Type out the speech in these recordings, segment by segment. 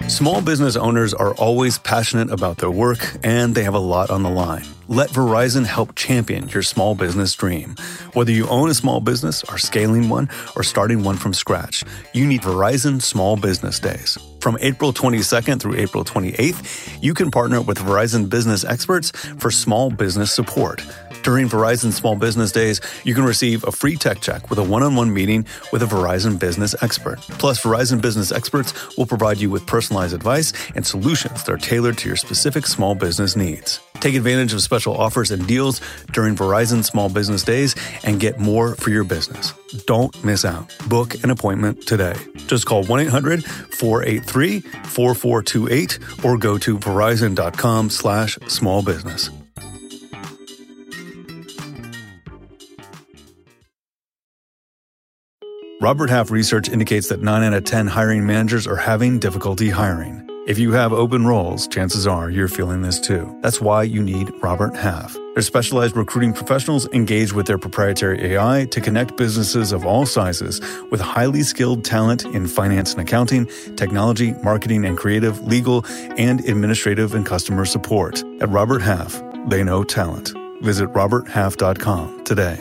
Small business owners are always passionate about their work, and they have a lot on the line. Let Verizon help champion your small business dream. Whether you own a small business, are scaling one, or starting one from scratch, you need Verizon Small Business Days. From April 22nd through April 28th, you can partner with Verizon business experts for small business support. During Verizon Small Business Days, you can receive a free tech check with a one-on-one meeting with a Verizon business expert. Plus, Verizon business experts will provide you with personalized advice and solutions that are tailored to your specific small business needs. Take advantage of special offers and deals during Verizon Small Business Days and get more for your business. Don't miss out. Book an appointment today. Just call 1-800-483-4428 or go to verizon.com/smallbusiness. Robert Half research indicates that 9 out of 10 hiring managers are having difficulty hiring. If you have open roles, chances are you're feeling this too. That's why you need Robert Half. Their specialized recruiting professionals engage with their proprietary AI to connect businesses of all sizes with highly skilled talent in finance and accounting, technology, marketing and creative, legal, and administrative and customer support. At Robert Half, they know talent. Visit roberthalf.com today.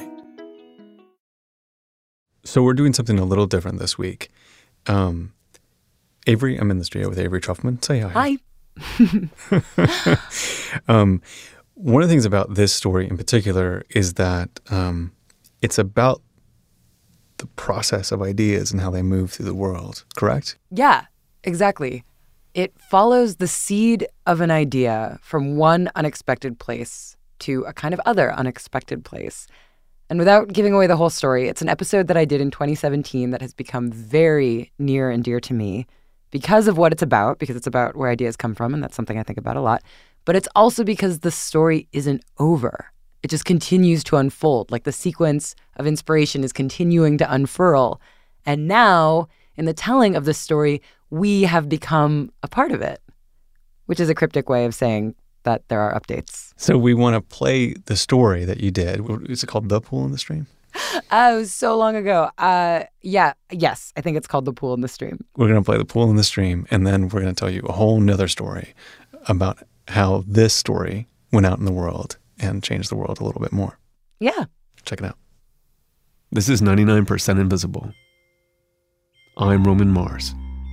So we're doing something a little different this week. Avery, I'm in the studio with Avery Trufelman. Say hi. Hi. One of the things about this story in particular is that it's about the process of ideas and how they move through the world, correct? Yeah, exactly. It follows the seed of an idea from one unexpected place to a kind of other unexpected place. And without giving away the whole story, it's an episode that I did in 2017 that has become very near and dear to me because of what it's about, because it's about where ideas come from, and that's something I think about a lot. But it's also because the story isn't over. It just continues to unfold, like the sequence of inspiration is continuing to unfurl. And now, in the telling of this story, we have become a part of it, which is a cryptic way of saying that there are updates. So we want to play the story that you did. Is it called The Pool in the Stream? It was so long ago. Yes, I think it's called The Pool in the Stream. We're going to play The Pool in the Stream, and then we're going to tell you a whole nother story about how this story went out in the world and changed the world a little bit more. Yeah. Check it out. This is 99% Invisible. I'm Roman Mars.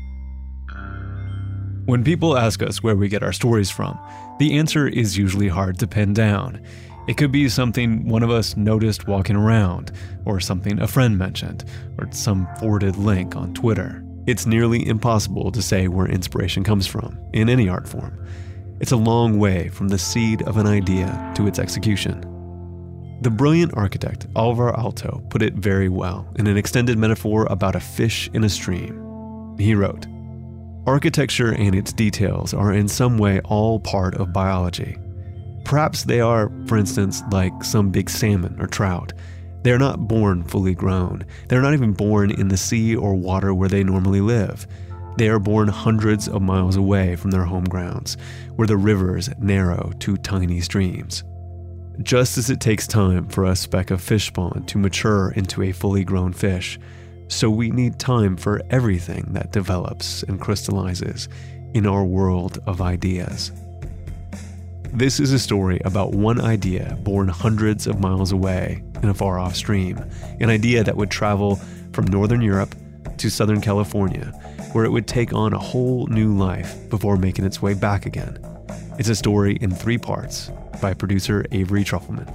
When people ask us where we get our stories from, the answer is usually hard to pin down. It could be something one of us noticed walking around, or something a friend mentioned, or some forwarded link on Twitter. It's nearly impossible to say where inspiration comes from, in any art form. It's a long way from the seed of an idea to its execution. The brilliant architect Alvar Aalto put it very well in an extended metaphor about a fish in a stream. He wrote, "Architecture and its details are in some way all part of biology. Perhaps they are, for instance, like some big salmon or trout. They are not born fully grown. They're not even born in the sea or water where they normally live. They are born hundreds of miles away from their home grounds, where the rivers narrow to tiny streams. Just as it takes time for a speck of fish spawn to mature into a fully grown fish, so we need time for everything that develops and crystallizes in our world of ideas." This is a story about one idea born hundreds of miles away in a far-off stream, an idea that would travel from Northern Europe to Southern California, where it would take on a whole new life before making its way back again. It's a story in 3 parts by producer Avery Trufelman.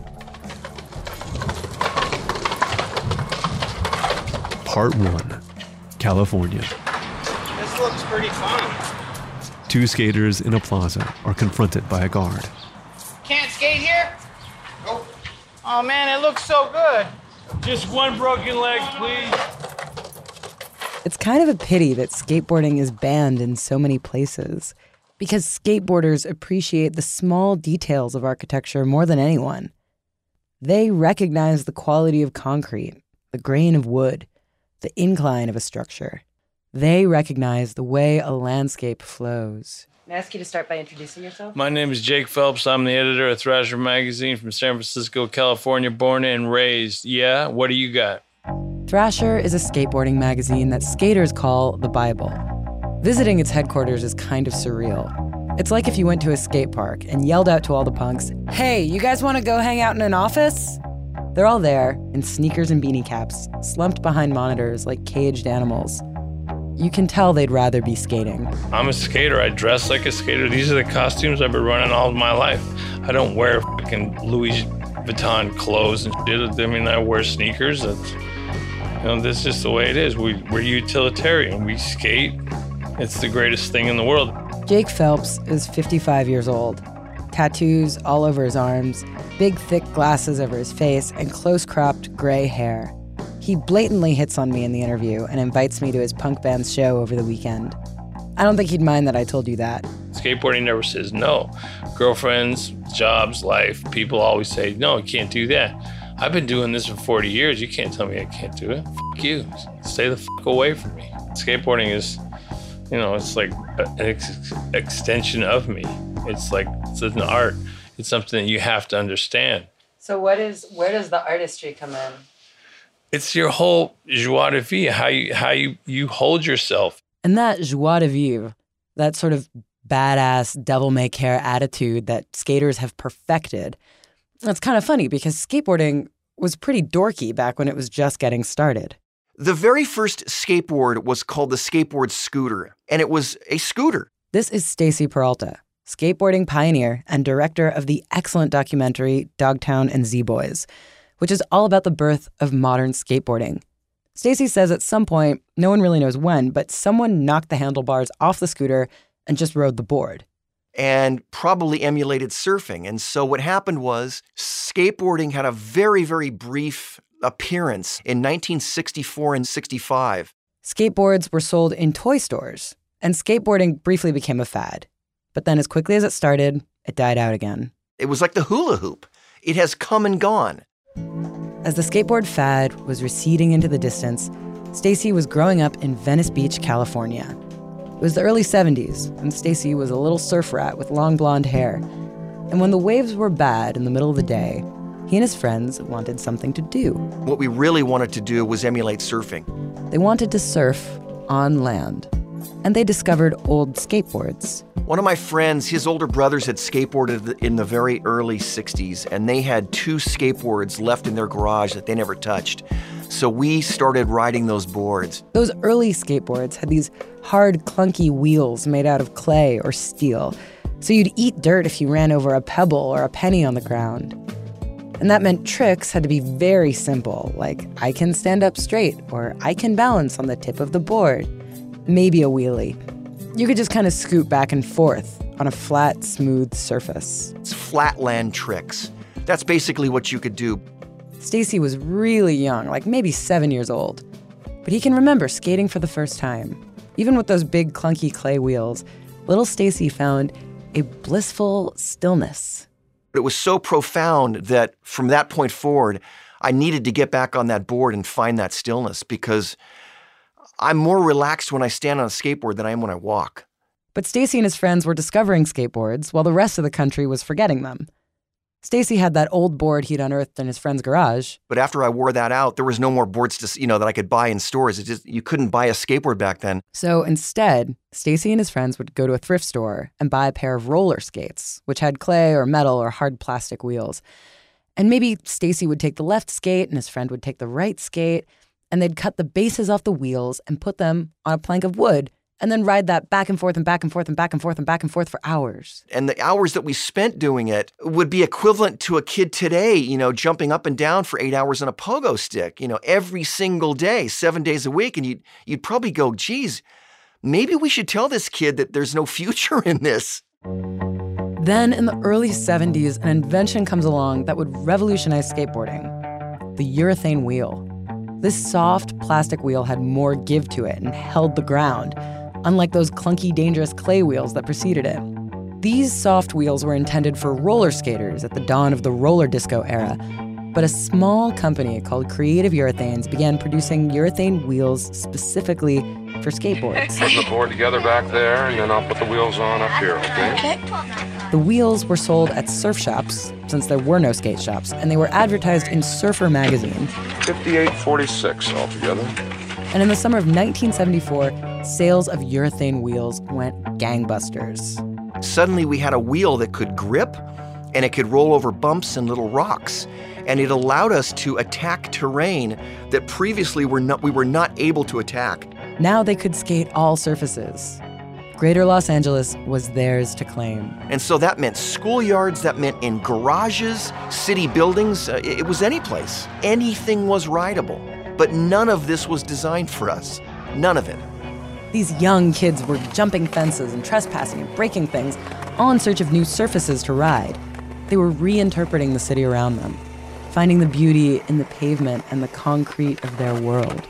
Part 1, California. This looks pretty fun. 2 skaters in a plaza are confronted by a guard. Can't skate here? Nope. Oh man, it looks so good. Just one broken leg, please. It's kind of a pity that skateboarding is banned in so many places, because skateboarders appreciate the small details of architecture more than anyone. They recognize the quality of concrete, the grain of wood, the incline of a structure. They recognize the way a landscape flows. May I ask you to start by introducing yourself? My name is Jake Phelps. I'm the editor of Thrasher Magazine from San Francisco, California, born and raised. Yeah, what do you got? Thrasher is a skateboarding magazine that skaters call the Bible. Visiting its headquarters is kind of surreal. It's like if you went to a skate park and yelled out to all the punks, "Hey, you guys want to go hang out in an office?" They're all there, in sneakers and beanie caps, slumped behind monitors like caged animals. You can tell they'd rather be skating. I'm a skater. I dress like a skater. These are the costumes I've been running all of my life. I don't wear fucking Louis Vuitton clothes and shit. I mean, I wear sneakers. That's, that's just the way it is. We're utilitarian. We skate. It's the greatest thing in the world. Jake Phelps is 55 years old. Tattoos all over his arms, big thick glasses over his face, and close-cropped gray hair. He blatantly hits on me in the interview and invites me to his punk band's show over the weekend. I don't think he'd mind that I told you that. Skateboarding never says no. Girlfriends, jobs, life, people always say, no, you can't do that. I've been doing this for 40 years. You can't tell me I can't do it. Fuck you. Stay the fuck away from me. Skateboarding is, it's like an extension of me. It's an art. It's something that you have to understand. So where does the artistry come in? It's your whole joie de vivre, how you hold yourself. And that joie de vivre, that sort of badass devil-may-care attitude that skaters have perfected, that's kind of funny because skateboarding was pretty dorky back when it was just getting started. The very first skateboard was called the skateboard scooter, and it was a scooter. This is Stacy Peralta, skateboarding pioneer and director of the excellent documentary Dogtown and Z-Boys, which is all about the birth of modern skateboarding. Stacy says at some point, no one really knows when, but someone knocked the handlebars off the scooter and just rode the board. And probably emulated surfing. And so what happened was skateboarding had a very, very brief appearance in 1964 and 65. Skateboards were sold in toy stores, and skateboarding briefly became a fad. But then as quickly as it started, it died out again. It was like the hula hoop. It has come and gone. As the skateboard fad was receding into the distance, Stacy was growing up in Venice Beach, California. It was the early 70s, and Stacy was a little surf rat with long blonde hair. And when the waves were bad in the middle of the day, he and his friends wanted something to do. What we really wanted to do was emulate surfing. They wanted to surf on land, and they discovered old skateboards. One of my friends, his older brothers had skateboarded in the very early 60s, and they had 2 skateboards left in their garage that they never touched. So we started riding those boards. Those early skateboards had these hard, clunky wheels made out of clay or steel, so you'd eat dirt if you ran over a pebble or a penny on the ground. And that meant tricks had to be very simple, like I can stand up straight, or I can balance on the tip of the board, maybe a wheelie. You could just kind of scoot back and forth on a flat, smooth surface. It's flatland tricks. That's basically what you could do. Stacy was really young, like maybe 7 years old. But he can remember skating for the first time. Even with those big, clunky clay wheels, little Stacy found a blissful stillness. It was so profound that from that point forward, I needed to get back on that board and find that stillness because I'm more relaxed when I stand on a skateboard than I am when I walk. But Stacy and his friends were discovering skateboards while the rest of the country was forgetting them. Stacy had that old board he'd unearthed in his friend's garage. But after I wore that out, there was no more boards that I could buy in stores. You couldn't buy a skateboard back then. So instead, Stacy and his friends would go to a thrift store and buy a pair of roller skates, which had clay or metal or hard plastic wheels. And maybe Stacy would take the left skate and his friend would take the right skate, and they'd cut the bases off the wheels and put them on a plank of wood and then ride that back and forth and back and forth and back and forth and back and forth for hours. And the hours that we spent doing it would be equivalent to a kid today, jumping up and down for 8 hours on a pogo stick, every single day, 7 days a week. And you'd probably go, geez, maybe we should tell this kid that there's no future in this. Then in the early 70s, an invention comes along that would revolutionize skateboarding: the urethane wheel. This soft plastic wheel had more give to it and held the ground, unlike those clunky, dangerous clay wheels that preceded it. These soft wheels were intended for roller skaters at the dawn of the roller disco era, but a small company called Creative Urethanes began producing urethane wheels specifically for skateboards. Put the board together back there, and then I'll put the wheels on up here, okay? The wheels were sold at surf shops, since there were no skate shops, and they were advertised in Surfer magazine. $58.46 altogether. And in the summer of 1974, sales of urethane wheels went gangbusters. Suddenly we had a wheel that could grip, and it could roll over bumps and little rocks. And it allowed us to attack terrain that previously we were not able to attack. Now they could skate all surfaces. Greater Los Angeles was theirs to claim. And so that meant schoolyards, that meant in garages, city buildings, it was any place. Anything was rideable. But none of this was designed for us. None of it. These young kids were jumping fences and trespassing and breaking things, all in search of new surfaces to ride. They were reinterpreting the city around them, finding the beauty in the pavement and the concrete of their world.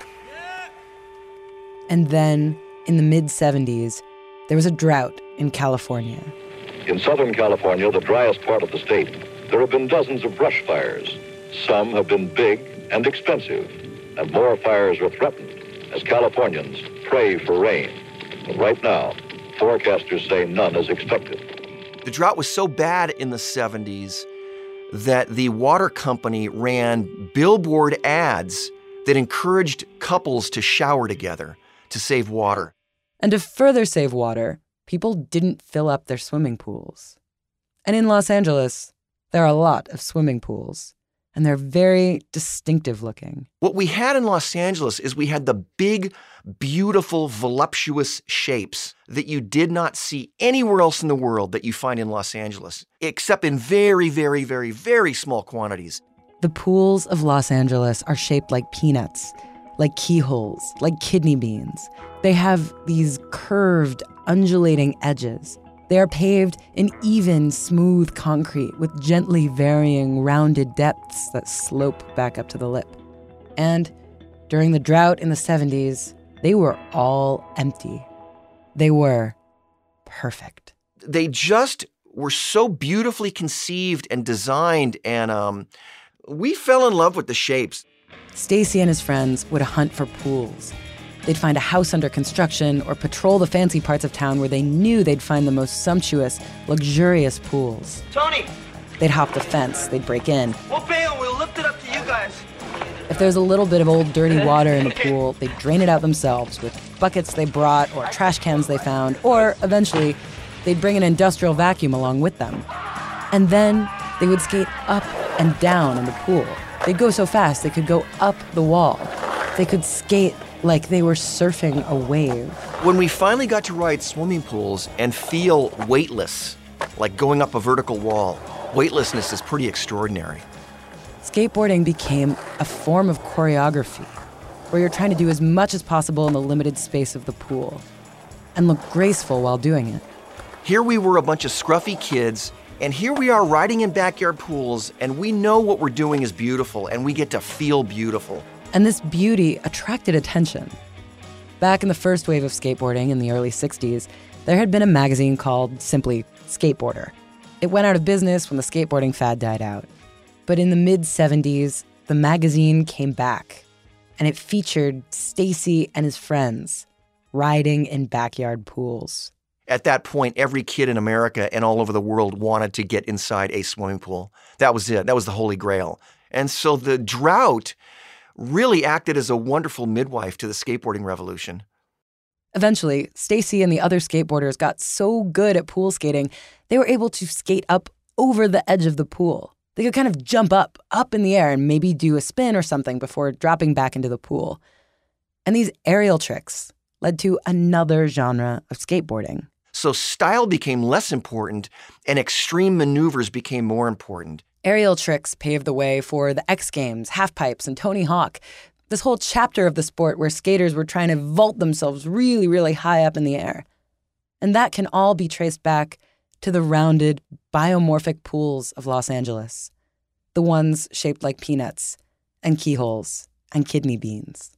And then, in the mid-'70s, there was a drought in California. In Southern California, the driest part of the state, there have been dozens of brush fires. Some have been big and expensive, and more fires are threatened as Californians pray for rain. But right now, forecasters say none is expected. The drought was so bad in the 70s that the water company ran billboard ads that encouraged couples to shower together to save water. And to further save water, people didn't fill up their swimming pools. And in Los Angeles, there are a lot of swimming pools, and they're very distinctive looking. What we had in Los Angeles is we had the big, beautiful, voluptuous shapes that you did not see anywhere else in the world that you find in Los Angeles, except in very, very, very, very small quantities. The pools of Los Angeles are shaped like peanuts, like keyholes, like kidney beans. They have these curved, undulating edges. They are paved in even, smooth concrete with gently varying, rounded depths that slope back up to the lip. And during the drought in the 70s, they were all empty. They were perfect. They just were so beautifully conceived and designed, and we fell in love with the shapes. Stacy and his friends would hunt for pools. They'd find a house under construction or patrol the fancy parts of town where they knew they'd find the most sumptuous, luxurious pools. Tony! They'd hop the fence, they'd break in. We'll bail, we'll lift it up to you guys. If there's a little bit of old dirty water in the pool, they'd drain it out themselves with buckets they brought or trash cans they found, or eventually, they'd bring an industrial vacuum along with them. And then they would skate up and down in the pool. They'd go so fast they could go up the wall. They could skate like they were surfing a wave. When we finally got to ride swimming pools and feel weightless, like going up a vertical wall, weightlessness is pretty extraordinary. Skateboarding became a form of choreography, where you're trying to do as much as possible in the limited space of the pool, and look graceful while doing it. Here we were, a bunch of scruffy kids, and here we are riding in backyard pools, and we know what we're doing is beautiful, and we get to feel beautiful. And this beauty attracted attention. Back in the first wave of skateboarding in the early 60s, there had been a magazine called simply Skateboarder. It went out of business when the skateboarding fad died out. But in the mid-'70s, the magazine came back, and it featured Stacy and his friends riding in backyard pools. At that point, every kid in America and all over the world wanted to get inside a swimming pool. That was it. That was the holy grail. And so the drought really acted as a wonderful midwife to the skateboarding revolution. Eventually, Stacy and the other skateboarders got so good at pool skating, they were able to skate up over the edge of the pool. They could kind of jump up in the air and maybe do a spin or something before dropping back into the pool. And these aerial tricks led to another genre of skateboarding. So style became less important and extreme maneuvers became more important. Aerial tricks paved the way for the X Games, halfpipes, and Tony Hawk. This whole chapter of the sport where skaters were trying to vault themselves really, really high up in the air. And that can all be traced back to the rounded, biomorphic pools of Los Angeles. The ones shaped like peanuts, and keyholes, and kidney beans.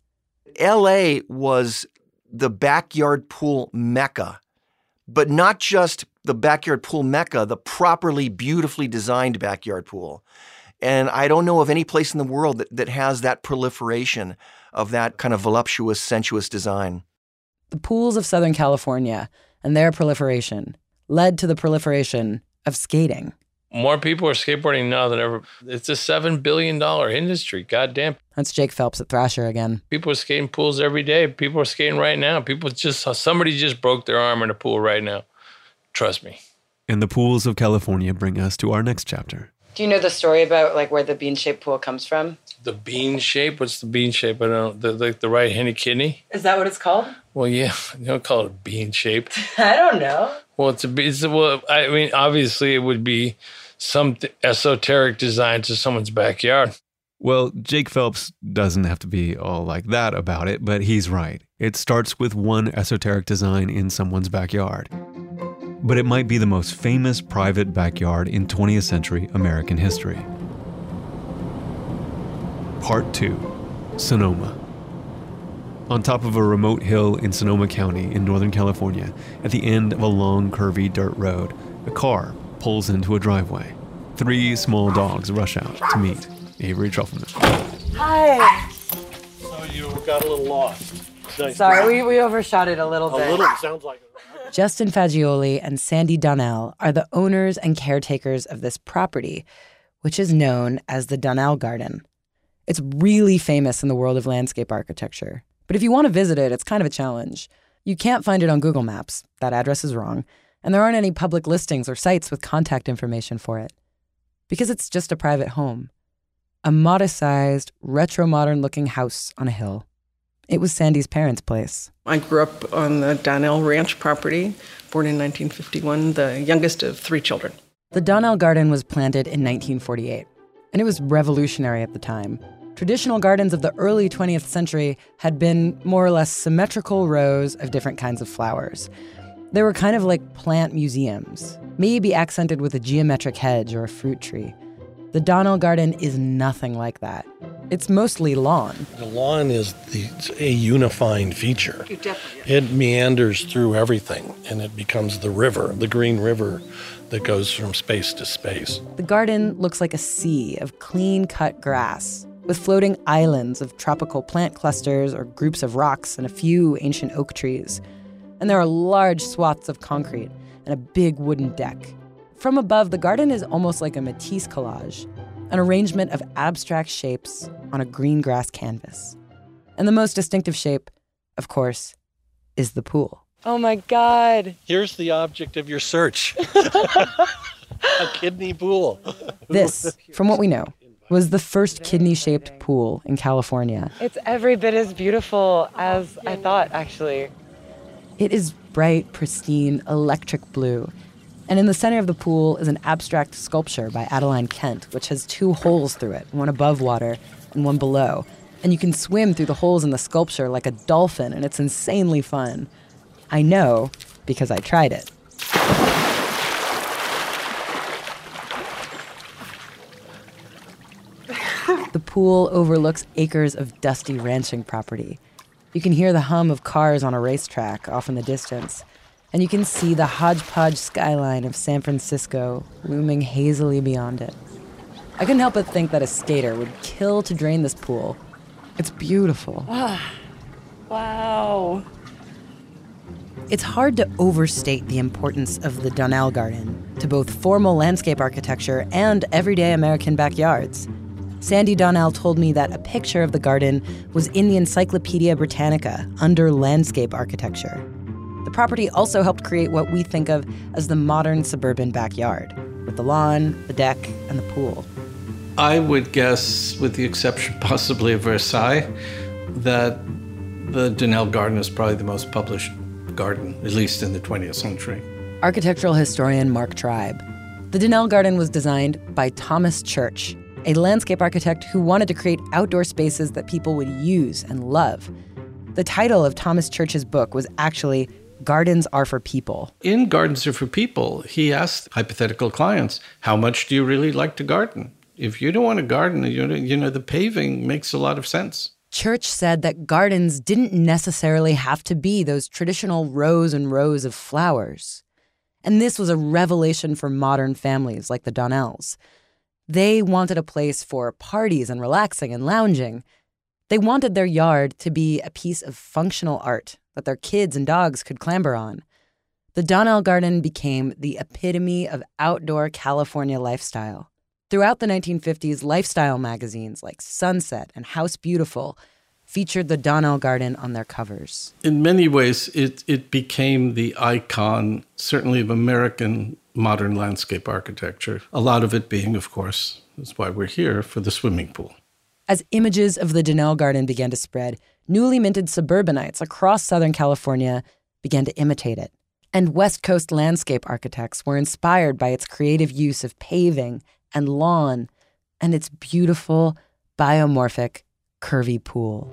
LA was the backyard pool mecca, but not just the backyard pool mecca, the properly, beautifully designed backyard pool. And I don't know of any place in the world that has that proliferation of that kind of voluptuous, sensuous design. The pools of Southern California and their proliferation led to the proliferation of skating. More people are skateboarding now than ever. It's a $7 billion industry. Goddamn. That's Jake Phelps at Thrasher again. People are skating pools every day. People are skating right now. Somebody just broke their arm in a pool right now. Trust me. And the pools of California bring us to our next chapter. Do you know the story about like where the bean-shaped pool comes from? The bean shape? What's the bean shape? I don't know. The right-handed kidney? Is that what it's called? Well, yeah. You don't call it bean shaped. I don't know. Well, I mean, obviously it would be some esoteric design to someone's backyard. Well, Jake Phelps doesn't have to be all like that about it, but he's right. It starts with one esoteric design in someone's backyard. But it might be the most famous private backyard in 20th century American history. Part 2, Sonoma. On top of a remote hill in Sonoma County in Northern California, at the end of a long, curvy dirt road, a car pulls into a driveway. 3 small dogs rush out to meet Avery Trufelman. Hi. So you got a little lost. Sorry, we overshot it a little bit. A little, sounds like it. Justin Fagioli and Sandy Donnell are the owners and caretakers of this property, which is known as the Donnell Garden. It's really famous in the world of landscape architecture. But if you want to visit it, it's kind of a challenge. You can't find it on Google Maps. That address is wrong. And there aren't any public listings or sites with contact information for it. Because it's just a private home. A modest-sized, retro-modern-looking house on a hill. It was Sandy's parents' place. I grew up on the Donnell Ranch property, born in 1951, the youngest of 3 children. The Donnell Garden was planted in 1948, and it was revolutionary at the time. Traditional gardens of the early 20th century had been more or less symmetrical rows of different kinds of flowers. They were kind of like plant museums, maybe accented with a geometric hedge or a fruit tree. The Donnell Garden is nothing like that. It's mostly lawn. The lawn is a unifying feature. It meanders through everything, and it becomes the river, the green river that goes from space to space. The garden looks like a sea of clean-cut grass, with floating islands of tropical plant clusters or groups of rocks and a few ancient oak trees. And there are large swaths of concrete and a big wooden deck. From above, the garden is almost like a Matisse collage, an arrangement of abstract shapes on a green grass canvas. And the most distinctive shape, of course, is the pool. Oh my God. Here's the object of your search. A kidney pool. This, from what we know, was the first kidney-shaped pool in California. It's every bit as beautiful as I thought, actually. It is bright, pristine, electric blue. And in the center of the pool is an abstract sculpture by Adeline Kent, which has 2 holes through it, one above water and one below. And you can swim through the holes in the sculpture like a dolphin, and it's insanely fun. I know because I tried it. The pool overlooks acres of dusty ranching property. You can hear the hum of cars on a racetrack off in the distance, and you can see the hodgepodge skyline of San Francisco looming hazily beyond it. I couldn't help but think that a skater would kill to drain this pool. It's beautiful. Wow. It's hard to overstate the importance of the Donnell Garden to both formal landscape architecture and everyday American backyards. Sandy Donnell told me that a picture of the garden was in the Encyclopedia Britannica under landscape architecture. The property also helped create what we think of as the modern suburban backyard, with the lawn, the deck, and the pool. I would guess, with the exception possibly of Versailles, that the Donnell Garden is probably the most published garden, at least in the 20th century. Architectural historian Mark Tribe. The Donnell Garden was designed by Thomas Church, a landscape architect who wanted to create outdoor spaces that people would use and love. The title of Thomas Church's book was actually Gardens Are for People. In Gardens Are for People, he asked hypothetical clients, how much do you really like to garden? If you don't want to garden, the paving makes a lot of sense. Church said that gardens didn't necessarily have to be those traditional rows and rows of flowers. And this was a revelation for modern families like the Donnells. They wanted a place for parties and relaxing and lounging. They wanted their yard to be a piece of functional art that their kids and dogs could clamber on. The Donnell Garden became the epitome of outdoor California lifestyle. Throughout the 1950s, lifestyle magazines like Sunset and House Beautiful featured the Donnell Garden on their covers. In many ways, it became the icon, certainly of American modern landscape architecture. A lot of it being, of course, that's why we're here, for the swimming pool. As images of the Donnell Garden began to spread, newly minted suburbanites across Southern California began to imitate it. And West Coast landscape architects were inspired by its creative use of paving and lawn and its beautiful, biomorphic, curvy pool.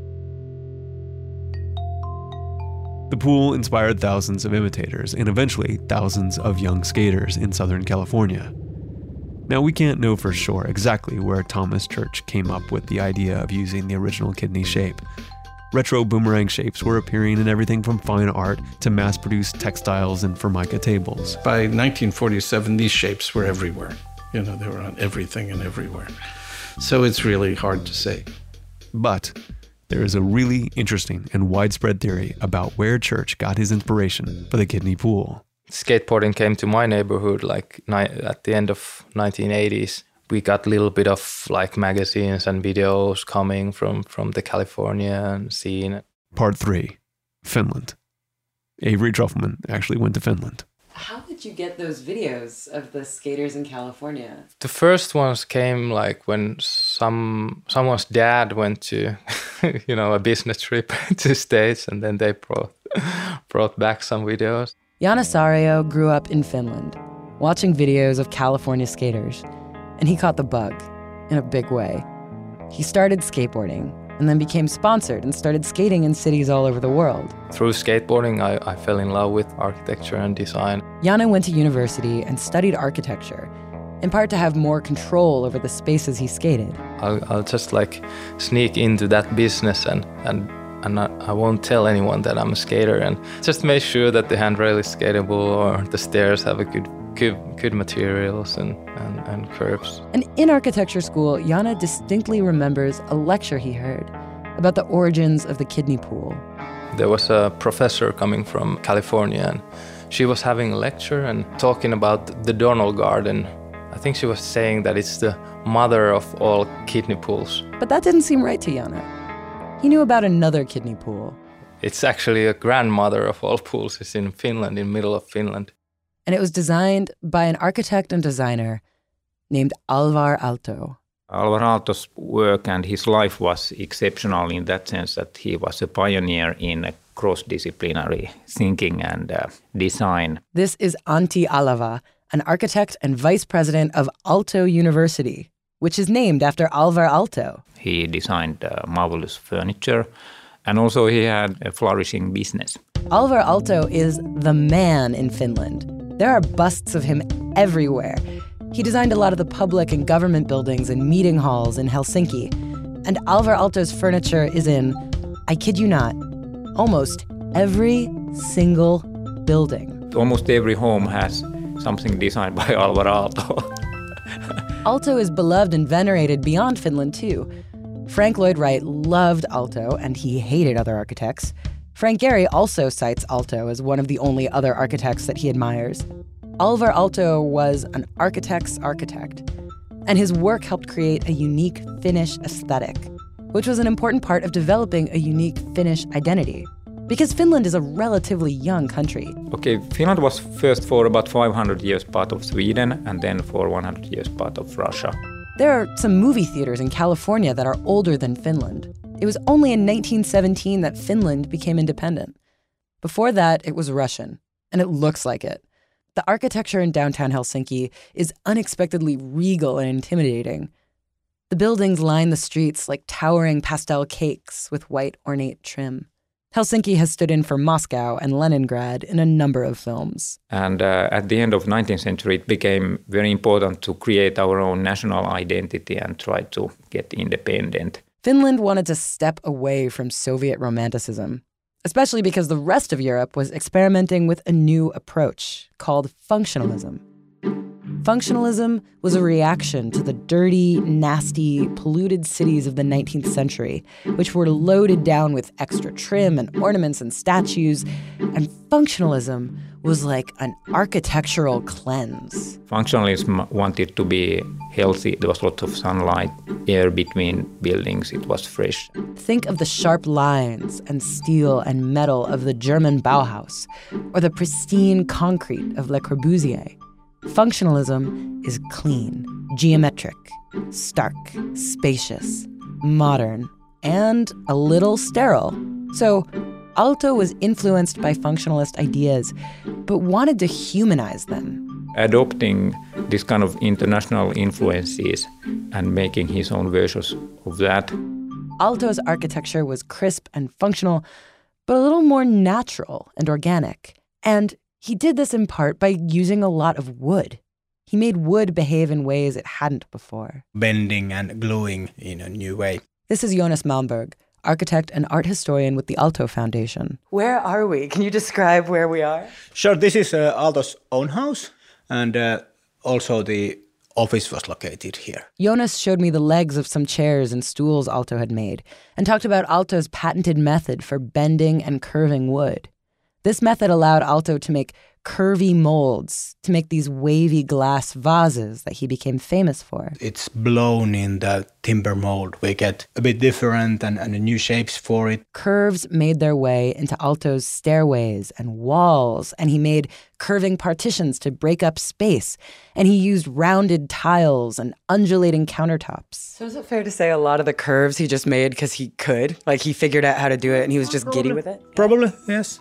The pool inspired thousands of imitators and eventually thousands of young skaters in Southern California. Now, we can't know for sure exactly where Thomas Church came up with the idea of using the original kidney shape. Retro boomerang shapes were appearing in everything from fine art to mass-produced textiles and Formica tables. By 1947, these shapes were everywhere. You know, they were on everything and everywhere. So it's really hard to say. But there is a really interesting and widespread theory about where Church got his inspiration for the kidney pool. Skateboarding came to my neighborhood at the end of 1980s. We got a little bit of magazines and videos coming from the Californian scene. Part 3, Finland. Avery Trufelman actually went to Finland. How did you get those videos of the skaters in California? The first ones came when someone's dad went to, a business trip to the States, and then they brought back some videos. Jana Saario grew up in Finland, watching videos of California skaters, and he caught the bug in a big way. He started skateboarding and then became sponsored and started skating in cities all over the world. Through skateboarding, I fell in love with architecture and design. Jana went to university and studied architecture, in part to have more control over the spaces he skated. I'll just sneak into that business and I won't tell anyone that I'm a skater, and just make sure that the handrail is skatable or the stairs have a good materials and curves. And in architecture school, Jana distinctly remembers a lecture he heard about the origins of the kidney pool. There was a professor coming from California, and she was having a lecture and talking about the Donnell Garden. I think she was saying that it's the mother of all kidney pools. But that didn't seem right to Jana. He knew about another kidney pool. It's actually a grandmother of all pools. It's in Finland, in the middle of Finland. And it was designed by an architect and designer named Alvar Aalto. Alvar Aalto's work and his life was exceptional in that sense that he was a pioneer in cross-disciplinary thinking and design. This is Antti Alava, an architect and vice president of Aalto University, which is named after Alvar Aalto. He designed marvelous furniture, and also he had a flourishing business. Alvar Aalto is the man in Finland. There are busts of him everywhere. He designed a lot of the public and government buildings and meeting halls in Helsinki. And Alvar Aalto's furniture is in, I kid you not, almost every single building. Almost every home has something designed by Alvar Aalto. Aalto is beloved and venerated beyond Finland, too. Frank Lloyd Wright loved Aalto, and he hated other architects. Frank Gehry also cites Aalto as one of the only other architects that he admires. Alvar Aalto was an architect's architect, and his work helped create a unique Finnish aesthetic, which was an important part of developing a unique Finnish identity. Because Finland is a relatively young country. Okay, Finland was first for about 500 years part of Sweden, and then for 100 years part of Russia. There are some movie theaters in California that are older than Finland. It was only in 1917 that Finland became independent. Before that, it was Russian, and it looks like it. The architecture in downtown Helsinki is unexpectedly regal and intimidating. The buildings line the streets like towering pastel cakes with white ornate trim. Helsinki has stood in for Moscow and Leningrad in a number of films. And at the end of the 19th century, it became very important to create our own national identity and try to get independent. Finland wanted to step away from Soviet romanticism, especially because the rest of Europe was experimenting with a new approach called functionalism. Functionalism was a reaction to the dirty, nasty, polluted cities of the 19th century, which were loaded down with extra trim and ornaments and statues. And functionalism was like an architectural cleanse. Functionalists wanted to be healthy. There was lots of sunlight, air between buildings. It was fresh. Think of the sharp lines and steel and metal of the German Bauhaus, or the pristine concrete of Le Corbusier. Functionalism is clean, geometric, stark, spacious, modern, and a little sterile. So Aalto was influenced by functionalist ideas, but wanted to humanize them. Adopting this kind of international influences and making his own versions of that. Aalto's architecture was crisp and functional, but a little more natural and organic. And he did this in part by using a lot of wood. He made wood behave in ways it hadn't before. Bending and gluing in a new way. This is Jonas Malmberg, architect and art historian with the Aalto Foundation. Where are we? Can you describe where we are? Sure, this is Aalto's own house, and also the office was located here. Jonas showed me the legs of some chairs and stools Aalto had made, and talked about Aalto's patented method for bending and curving wood. This method allowed Aalto to make curvy molds, to make these wavy glass vases that he became famous for. It's blown in the timber mold. We get a bit different and new shapes for it. Curves made their way into Aalto's stairways and walls, and he made curving partitions to break up space, and he used rounded tiles and undulating countertops. So is it fair to say a lot of the curves he just made because he could? Like he figured out how to do it and he was just giddy with it? Probably, yes.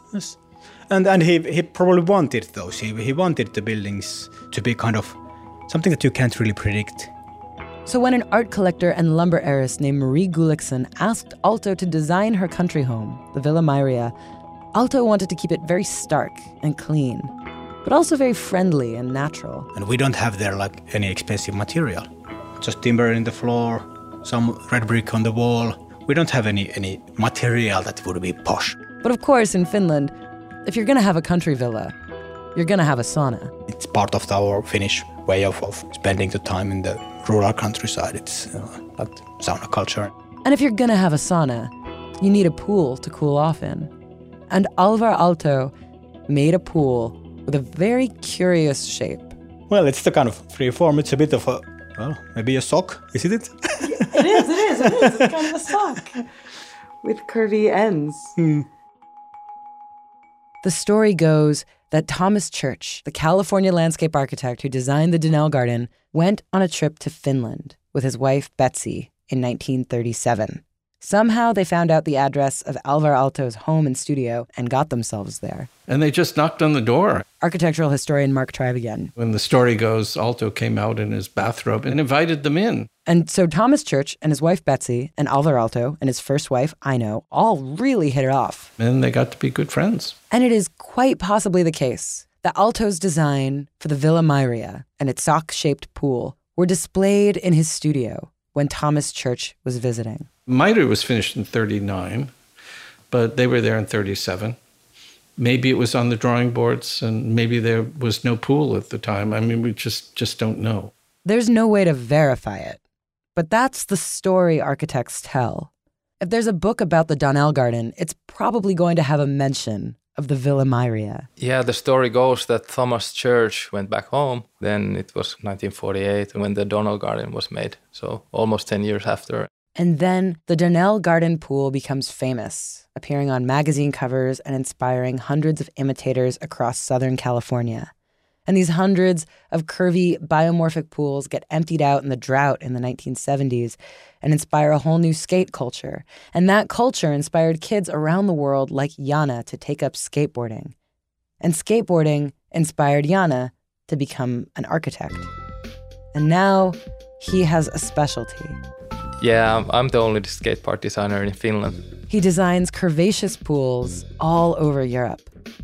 And he probably wanted those. He wanted the buildings to be kind of something that you can't really predict. So when an art collector and lumber heiress named Marie Gulliksen asked Aalto to design her country home, the Villa Mairea, Aalto wanted to keep it very stark and clean, but also very friendly and natural. And we don't have there like any expensive material. Just timber in the floor, some red brick on the wall. We don't have any material that would be posh. But of course, in Finland, if you're going to have a country villa, you're going to have a sauna. It's part of our Finnish way of spending the time in the rural countryside. It's like sauna culture. And if you're going to have a sauna, you need a pool to cool off in. And Alvar Aalto made a pool with a very curious shape. Well, it's the kind of free form. It's a bit of a, well, maybe a sock, isn't it? It is. It's kind of a sock with curvy ends. The story goes that Thomas Church, the California landscape architect who designed the Donnell Garden, went on a trip to Finland with his wife Betsy in 1937. Somehow they found out the address of Alvar Aalto's home and studio and got themselves there. And they just knocked on the door. Architectural historian Mark Tribe again. When the story goes, Aalto came out in his bathrobe and invited them in. And so Thomas Church and his wife Betsy and Alvar Aalto and his first wife, Aino, all really hit it off. And they got to be good friends. And it is quite possibly the case that Aalto's design for the Villa Mairea and its sock-shaped pool were displayed in his studio when Thomas Church was visiting. Mairea was finished in 1939, but they were there in 1937. Maybe it was on the drawing boards, and maybe there was no pool at the time. I mean, we just don't know. There's no way to verify it, but that's the story architects tell. If there's a book about the Donnell Garden, it's probably going to have a mention of the Villa Mairea. Yeah, the story goes that Thomas Church went back home. Then it was 1948 when the Donnell Garden was made, so almost 10 years after. And then the Donnell Garden pool becomes famous, appearing on magazine covers and inspiring hundreds of imitators across Southern California. And these hundreds of curvy biomorphic pools get emptied out in the drought in the 1970s and inspire a whole new skate culture. And that culture inspired kids around the world like Jana to take up skateboarding. And skateboarding inspired Jana to become an architect. And now he has a specialty. Yeah, I'm the only skate park designer in Finland. He designs curvaceous pools all over Europe.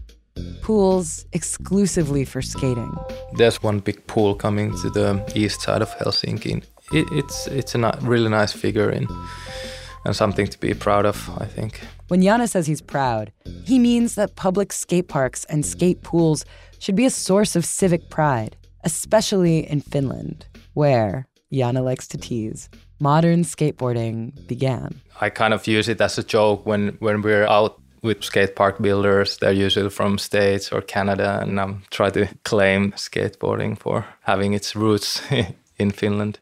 Pools exclusively for skating. There's one big pool coming to the east side of Helsinki. It's a really nice figure and something to be proud of, I think. When Jana says he's proud, he means that public skate parks and skate pools should be a source of civic pride, especially in Finland, where, Jana likes to tease, modern skateboarding began. I kind of use it as a joke when we're out with skate park builders. They're usually from States or Canada, and try to claim skateboarding for having its roots in Finland.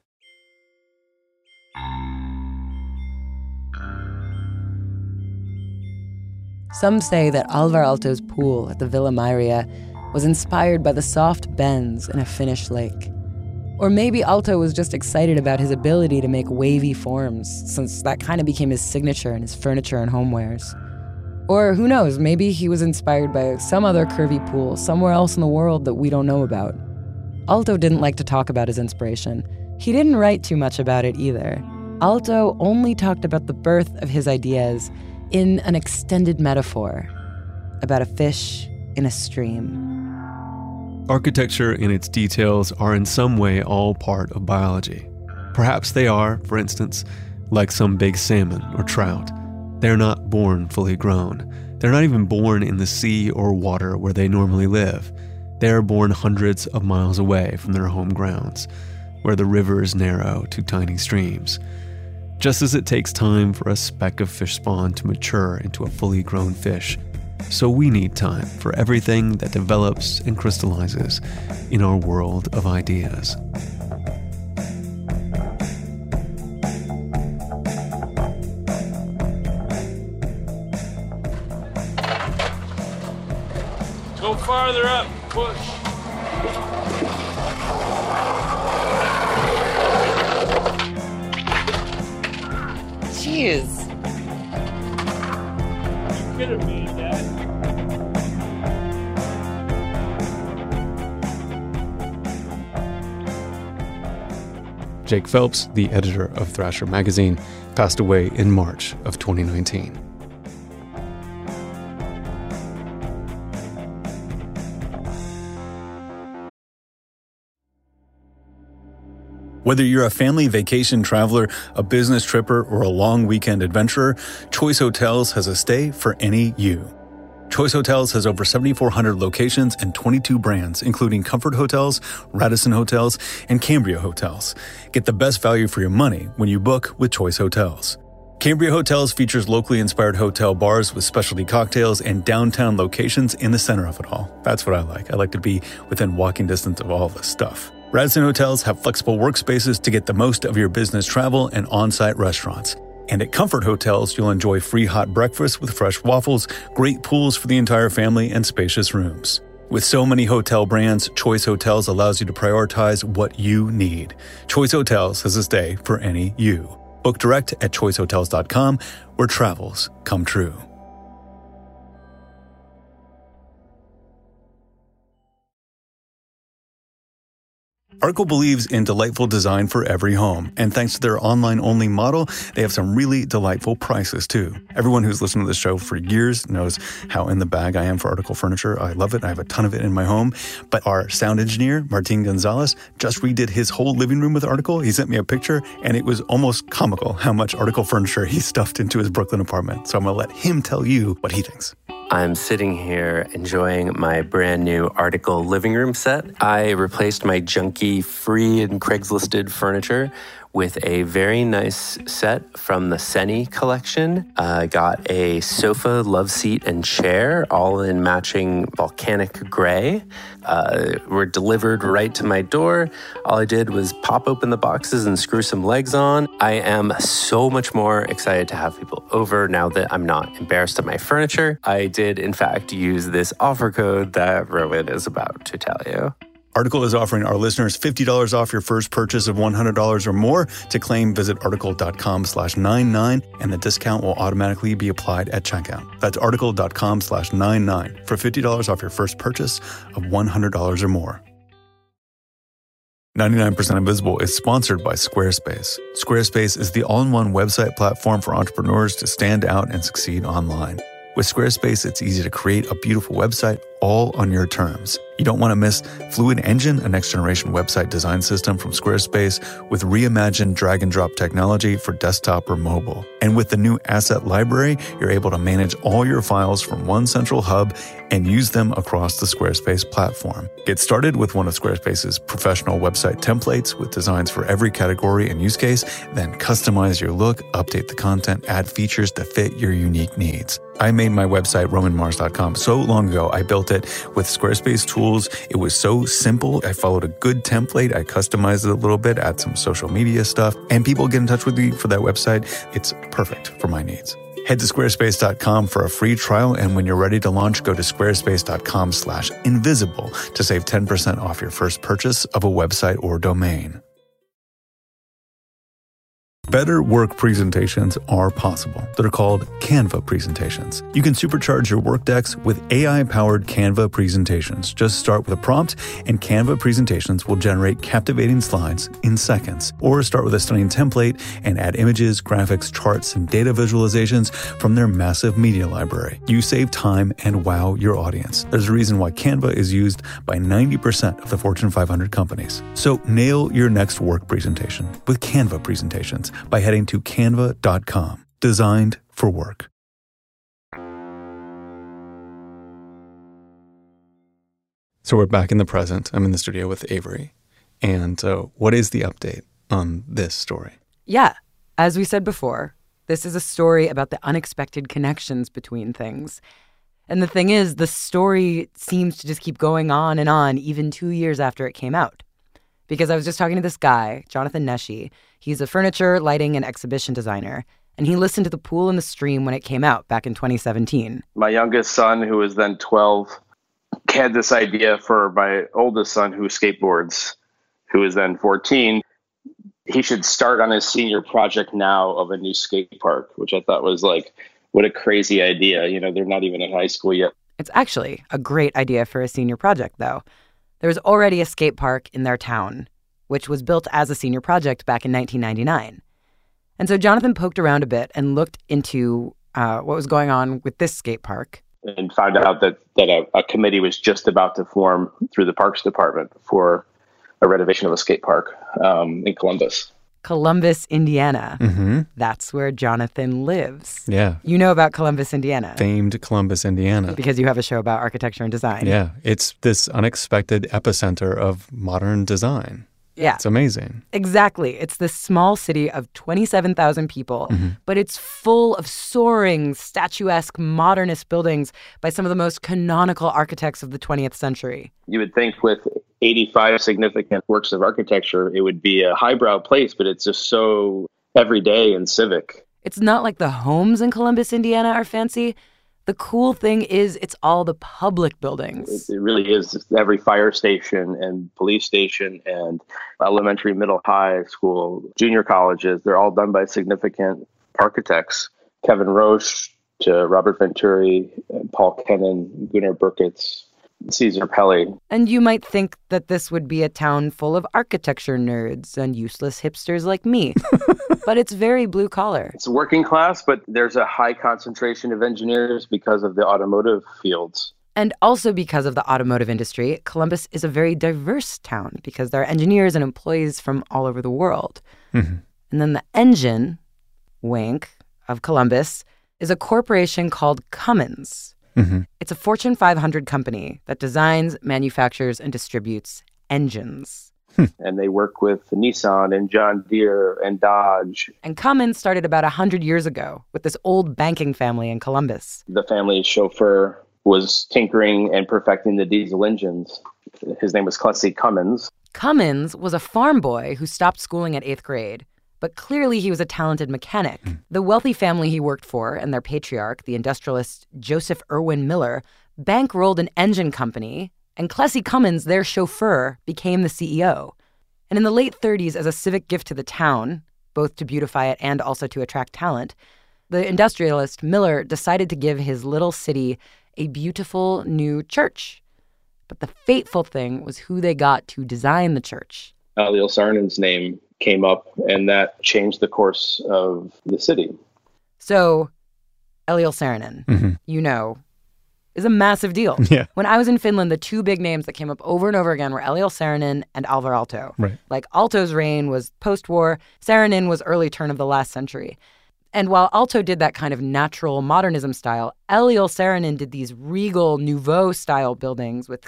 Some say that Alvar Aalto's pool at the Villa Mairia was inspired by the soft bends in a Finnish lake. Or maybe Aalto was just excited about his ability to make wavy forms, since that kind of became his signature in his furniture and homewares. Or who knows, maybe he was inspired by some other curvy pool somewhere else in the world that we don't know about. Aalto didn't like to talk about his inspiration. He didn't write too much about it either. Aalto only talked about the birth of his ideas in an extended metaphor about a fish in a stream. Architecture and its details are in some way all part of biology. Perhaps they are, for instance, like some big salmon or trout. They're not born fully grown. They're not even born in the sea or water where they normally live. They're born hundreds of miles away from their home grounds, where the rivers narrow to tiny streams. Just as it takes time for a speck of fish spawn to mature into a fully grown fish, so we need time for everything that develops and crystallizes in our world of ideas. Go farther up, push. Jeez. You could have made that. Jake Phelps, the editor of Thrasher magazine, passed away in March of 2019. Whether you're a family vacation traveler, a business tripper, or a long weekend adventurer, Choice Hotels has a stay for any you. Choice Hotels has over 7,400 locations and 22 brands, including Comfort Hotels, Radisson Hotels, and Cambria Hotels. Get the best value for your money when you book with Choice Hotels. Cambria Hotels features locally inspired hotel bars with specialty cocktails and downtown locations in the center of it all. That's what I like. I like to be within walking distance of all this stuff. Radisson Hotels have flexible workspaces to get the most of your business travel and on-site restaurants. And at Comfort Hotels, you'll enjoy free hot breakfast with fresh waffles, great pools for the entire family, and spacious rooms. With so many hotel brands, Choice Hotels allows you to prioritize what you need. Choice Hotels has a stay for any you. Book direct at choicehotels.com, where travels come true. Article believes in delightful design for every home, and thanks to their online-only model, they have some really delightful prices too. Everyone who's listened to this show for years knows how in the bag I am for Article furniture. I love it. I have a ton of it in my home. But our sound engineer, Martin Gonzalez, just redid his whole living room with Article. He sent me a picture, and it was almost comical how much Article furniture he stuffed into his Brooklyn apartment. So I'm going to let him tell you what he thinks. I'm sitting here enjoying my brand new Article living room set. I replaced my junky free and Craigslisted furniture with a very nice set from the Seni collection. Got a sofa, love seat, and chair, all in matching volcanic gray. Were delivered right to my door. All I did was pop open the boxes and screw some legs on. I am so much more excited to have people over now that I'm not embarrassed of my furniture. I did, in fact, use this offer code that Rowan is about to tell you. Article is offering our listeners $50 off your first purchase of $100 or more. To claim, visit article.com/99, and the discount will automatically be applied at checkout. That's article.com/99 for $50 off your first purchase of $100 or more. 99% Invisible is sponsored by Squarespace. Squarespace is the all-in-one website platform for entrepreneurs to stand out and succeed online. With Squarespace, it's easy to create a beautiful website all on your terms. You don't want to miss Fluid Engine, a next-generation website design system from Squarespace with reimagined drag-and-drop technology for desktop or mobile. And with the new Asset Library, you're able to manage all your files from one central hub and use them across the Squarespace platform. Get started with one of Squarespace's professional website templates with designs for every category and use case, then customize your look, update the content, add features to fit your unique needs. I made my website, romanmars.com, so long ago. I built it with Squarespace tools. It was so simple. I followed a good template. I customized it a little bit, add some social media stuff, and people get in touch with me for that website. It's perfect for my needs. Head to squarespace.com for a free trial, and when you're ready to launch, go to squarespace.com/invisible to save 10% off your first purchase of a website or domain. Better work presentations are possible. They're called Canva presentations. You can supercharge your work decks with AI-powered Canva presentations. Just start with a prompt, and Canva presentations will generate captivating slides in seconds. Or start with a stunning template and add images, graphics, charts, and data visualizations from their massive media library. You save time and wow your audience. There's a reason why Canva is used by 90% of the Fortune 500 companies. So nail your next work presentation with Canva presentations by heading to canva.com. Designed for work. So we're back in the present. I'm in the studio with Avery. And what is the update on this story? Yeah, as we said before, this is a story about the unexpected connections between things. And the thing is, the story seems to just keep going on, even 2 years after it came out. Because I was just talking to this guy, Jonathan Nesci. He's a furniture, lighting, and exhibition designer. And he listened to The Pool and the Stream when it came out back in 2017. My youngest son, who was then 12, had this idea for my oldest son, who skateboards, who is then 14. He should start on his senior project now of a new skate park, which I thought was like, what a crazy idea. You know, they're not even in high school yet. It's actually a great idea for a senior project, though. There was already a skate park in their town, which was built as a senior project back in 1999. And so Jonathan poked around a bit and looked into what was going on with this skate park. And found out that a committee was just about to form through the Parks Department for a renovation of a skate park in Columbus. Columbus, Indiana. Mm-hmm. That's where Jonathan lives. Yeah. You know about Columbus, Indiana. Famed Columbus, Indiana. Because you have a show about architecture and design. Yeah. It's this unexpected epicenter of modern design. Yeah. It's amazing. Exactly. It's this small city of 27,000 people, but it's full of soaring, statuesque, modernist buildings by some of the most canonical architects of the 20th century. You would think with 85 significant works of architecture, it would be a highbrow place, but it's just so everyday and civic. It's not like the homes in Columbus, Indiana are fancy. The cool thing is it's all the public buildings. It really is. Every fire station and police station and elementary, middle, high school, junior colleges, they're all done by significant architects. Kevin Roche to Robert Venturi, Paul Kennan, Gunnar Burkitz, Caesar Pelli. And you might think that this would be a town full of architecture nerds and useless hipsters like me. But it's very blue collar. It's working class, but there's a high concentration of engineers because of the automotive fields. And also because of the automotive industry, Columbus is a very diverse town because there are engineers and employees from all over the world. Mm-hmm. And then the engine, wink, of Columbus is a corporation called Cummins. Mm-hmm. It's a Fortune 500 company that designs, manufactures, and distributes engines. And they work with Nissan and John Deere and Dodge. And Cummins started about 100 years ago with this old banking family in Columbus. The family's chauffeur was tinkering and perfecting the diesel engines. His name was Plessy Cummins. Cummins was a farm boy who stopped schooling at 8th grade, but clearly he was a talented mechanic. The wealthy family he worked for and their patriarch, the industrialist Joseph Irwin Miller, bankrolled an engine company, and Plessy Cummins, their chauffeur, became the CEO. And in the late 30s, as a civic gift to the town, both to beautify it and also to attract talent, the industrialist Miller decided to give his little city a beautiful new church. But the fateful thing was who they got to design the church. Eliel Saarinen's name came up, and that changed the course of the city. So, Eliel Saarinen, you know, is a massive deal. Yeah. When I was in Finland, the two big names that came up over and over again were Eliel Saarinen and Alvar Aalto. Right. Like, Aalto's reign was post-war, Saarinen was early turn of the last century. And while Aalto did that kind of natural modernism style, Eliel Saarinen did these regal nouveau-style buildings with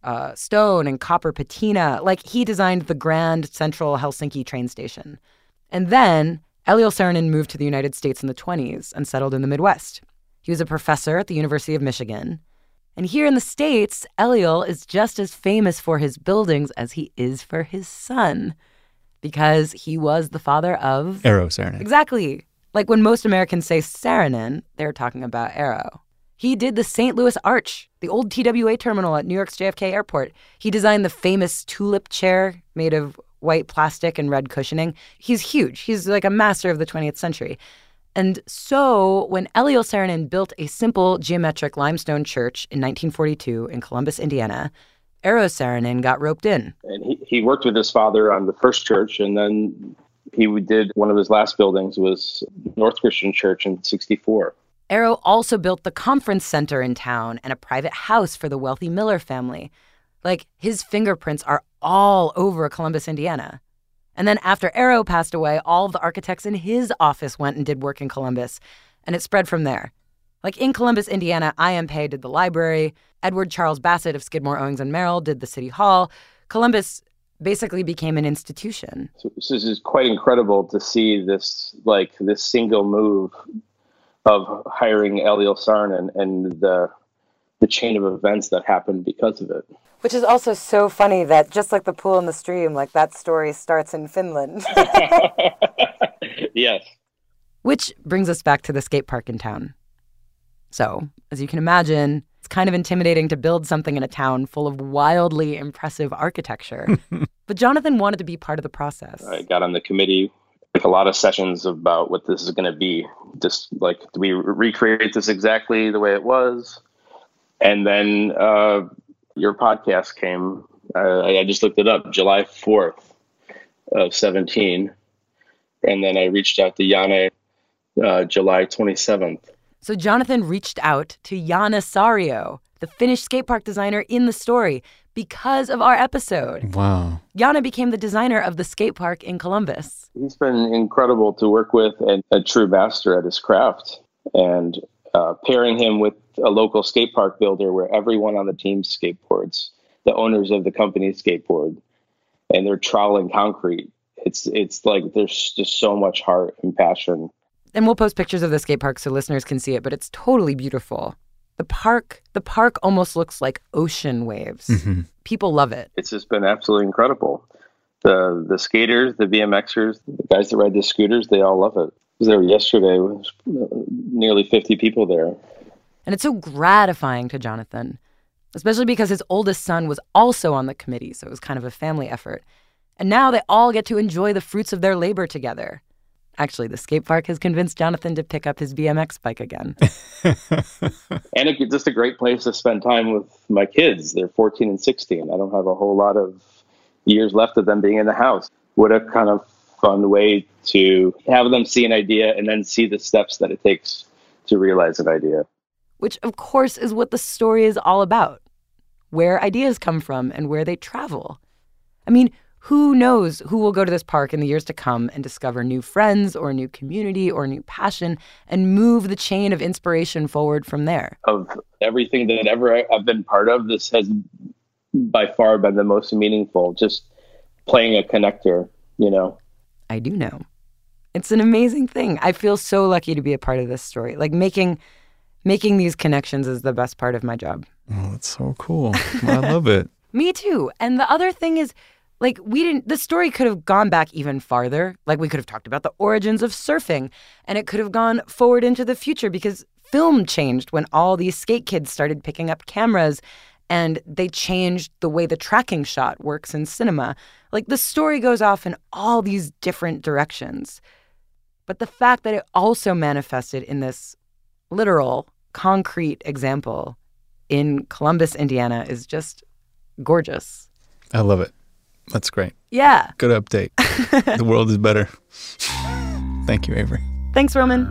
stone and copper patina. Like, he designed the Grand Central Helsinki train station. And then Eliel Saarinen moved to the United States in the 1920s and settled in the Midwest. He was a professor at the University of Michigan. And here in the States, Eliel is just as famous for his buildings as he is for his son, because he was the father of... Eero Saarinen. Exactly. Like when most Americans say Saarinen, they're talking about Eero. He did the St. Louis Arch, the old TWA terminal at New York's JFK Airport. He designed the famous tulip chair made of white plastic and red cushioning. He's huge. He's like a master of the 20th century. And so when Eliel Saarinen built a simple geometric limestone church in 1942 in Columbus, Indiana, Eero Saarinen got roped in. And he worked with his father on the first church, and then he did one of his last buildings was North Christian Church in 1964. Eero also built the conference center in town and a private house for the wealthy Miller family. Like, his fingerprints are all over Columbus, Indiana. And then after Eero passed away, all of the architects in his office went and did work in Columbus, and it spread from there. Like in Columbus, Indiana, I.M. Pei did the library, Edward Charles Bassett of Skidmore, Owings & Merrill did the city hall. Columbus basically became an institution. So this is quite incredible to see this single move of hiring Eliel Saarinen and the chain of events that happened because of it. Which is also so funny that just like the pool in the stream, like that story starts in Finland. Yes. Which brings us back to the skate park in town. So, as you can imagine, it's kind of intimidating to build something in a town full of wildly impressive architecture. But Jonathan wanted to be part of the process. I got on the committee, like a lot of sessions about what this is going to be. Just like, do we recreate this exactly the way it was? And then your podcast came. I just looked it up, July 4th of 2017. And then I reached out to Janne July 27th. So Jonathan reached out to Janne Saarinen, the Finnish skate park designer in the story, because of our episode. Wow. Janne became the designer of the skate park in Columbus. He's been incredible to work with and a true master at his craft. And pairing him with a local skate park builder where everyone on the team skateboards, the owners of the company skateboard, and they're troweling concrete. It's like there's just so much heart and passion. And we'll post pictures of the skate park so listeners can see it, but it's totally beautiful. The park almost looks like ocean waves. Mm-hmm. People love it. It's just been absolutely incredible. The skaters, the BMXers, the guys that ride the scooters, they all love it. I was there yesterday. There was nearly 50 people there. And it's so gratifying to Jonathan, especially because his oldest son was also on the committee, so it was kind of a family effort. And now they all get to enjoy the fruits of their labor together. Actually, the skate park has convinced Jonathan to pick up his BMX bike again. And it's just a great place to spend time with my kids. They're 14 and 16. I don't have a whole lot of years left of them being in the house. What a kind of fun way to have them see an idea and then see the steps that it takes to realize an idea. Which, of course, is what the story is all about. Where ideas come from and where they travel. I mean, who knows who will go to this park in the years to come and discover new friends or a new community or a new passion and move the chain of inspiration forward from there. Of everything that ever I've been part of, this has by far been the most meaningful, just playing a connector, you know. I do know. It's an amazing thing. I feel so lucky to be a part of this story. Like making these connections is the best part of my job. Oh, that's so cool. I love it. Me too. And the other thing is, like, the story could have gone back even farther. Like, we could have talked about the origins of surfing, and it could have gone forward into the future because film changed when all these skate kids started picking up cameras, and they changed the way the tracking shot works in cinema. Like, the story goes off in all these different directions. But the fact that it also manifested in this literal, concrete example in Columbus, Indiana is just gorgeous. I love it. That's great. Yeah. Good update. The world is better. Thank you, Avery. Thanks, Roman.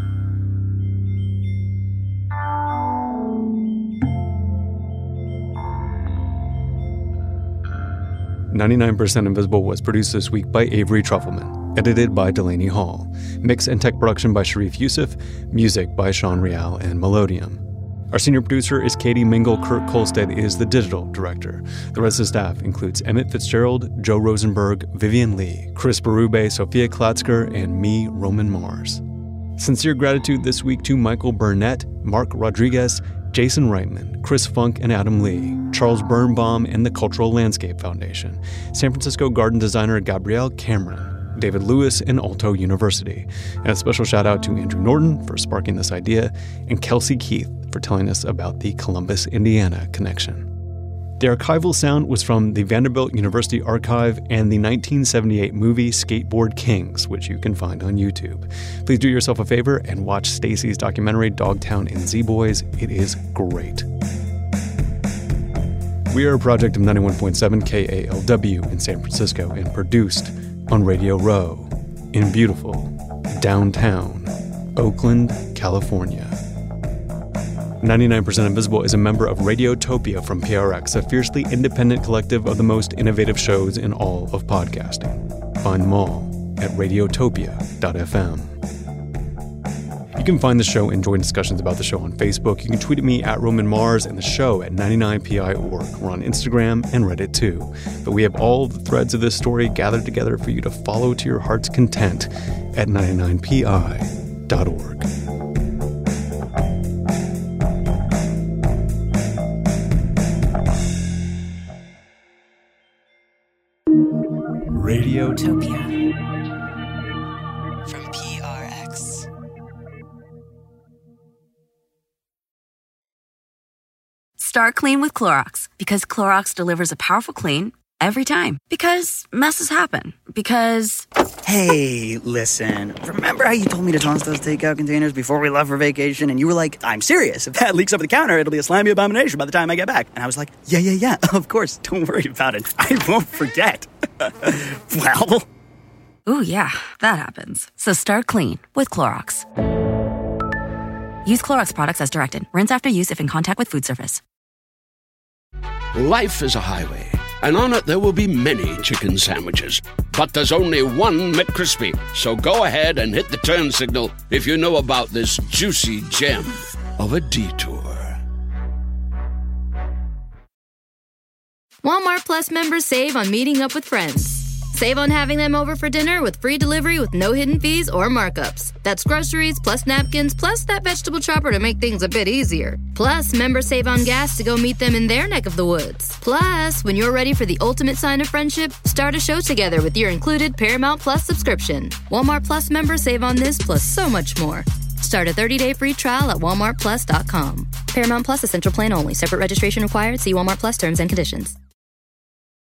"99% Invisible" was produced this week by Avery Trufelman, edited by Delaney Hall, mix and tech production by Sharif Youssef, music by Sean Real and Melodium. Our senior producer is Katie Mingle. Kurt Kolstad is the digital director. The rest of the staff includes Emmett Fitzgerald, Joe Rosenberg, Vivian Lee, Chris Berube, Sophia Klatzker, and me, Roman Mars. Sincere gratitude this week to Michael Burnett, Mark Rodriguez, Jason Reitman, Chris Funk and Adam Lee, Charles Birnbaum and the Cultural Landscape Foundation, San Francisco garden designer Gabrielle Cameron, David Lewis and Alto University, and a special shout out to Andrew Norton for sparking this idea, and Kelsey Keith for telling us about the Columbus, Indiana connection. The archival sound was from the Vanderbilt University Archive and the 1978 movie Skateboard Kings, which you can find on YouTube. Please do yourself a favor and watch Stacy's documentary Dogtown and Z-Boys. It is great. We are a project of 91.7 KALW in San Francisco and produced on Radio Row in beautiful downtown Oakland, California. 99% Invisible is a member of Radiotopia from PRX, a fiercely independent collective of the most innovative shows in all of podcasting. Find them all at radiotopia.fm. You can find the show and join discussions about the show on Facebook. You can tweet at me at Roman Mars and the show at 99pi.org. We're on Instagram and Reddit too. But we have all the threads of this story gathered together for you to follow to your heart's content at 99pi.org. Radiotopia from PRX. Start clean with Clorox, because Clorox delivers a powerful clean every time. Because messes happen. Because... Hey, listen. Remember how you told me to toss those takeout containers before we left for vacation? And you were like, I'm serious. If that leaks over the counter, it'll be a slimy abomination by the time I get back. And I was like, yeah, of course. Don't worry about it. I won't forget. Well... Ooh, yeah, that happens. So start clean with Clorox. Use Clorox products as directed. Rinse after use if in contact with food surface. Life is a highway, and on it there will be many chicken sandwiches. But there's only one McCrispy. So go ahead and hit the turn signal if you know about this juicy gem of a detour. Walmart Plus members save on meeting up with friends. Save on having them over for dinner with free delivery with no hidden fees or markups. That's groceries, plus napkins, plus that vegetable chopper to make things a bit easier. Plus, members save on gas to go meet them in their neck of the woods. Plus, when you're ready for the ultimate sign of friendship, start a show together with your included Paramount Plus subscription. Walmart Plus members save on this plus so much more. Start a 30-day free trial at walmartplus.com. Paramount Plus Essential Plan only. Separate registration required. See Walmart Plus terms and conditions.